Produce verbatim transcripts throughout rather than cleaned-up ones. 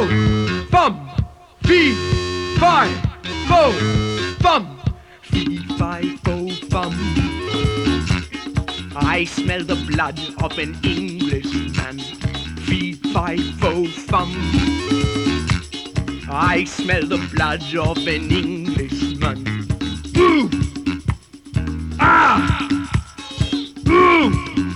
fum, fee, fi, fo, fum, fee, fi, fo, fum. I smell the blood of an Englishman. Fee, fi, fo, fum. I smell the blood of an Englishman. Ooh! Ah! Ooh!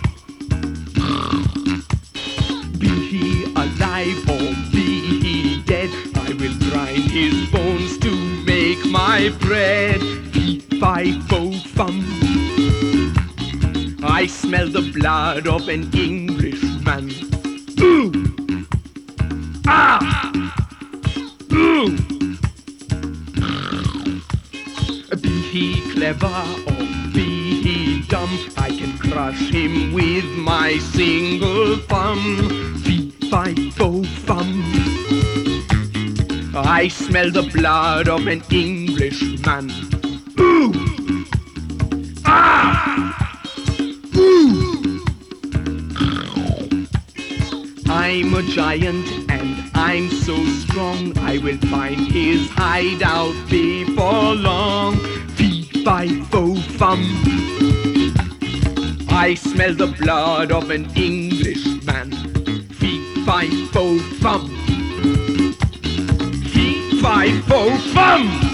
Be he alive or be he dead, I will grind his bones to make my bread. Fee, fi, fo, fum. I smell the blood of an Englishman. Ooh! Ah! Ooh! Be he clever or be he dumb, I can crush him with my single thumb. Fee, fi, fo, fum. I smell the blood of an Englishman. Ooh! Ah! I'm a giant and I'm so strong, I will find his hideout before long. Fee, fi, fo, fum. I smell the blood of an Englishman. Fee, fi, fo, fum. Fee, fi, fo, fum.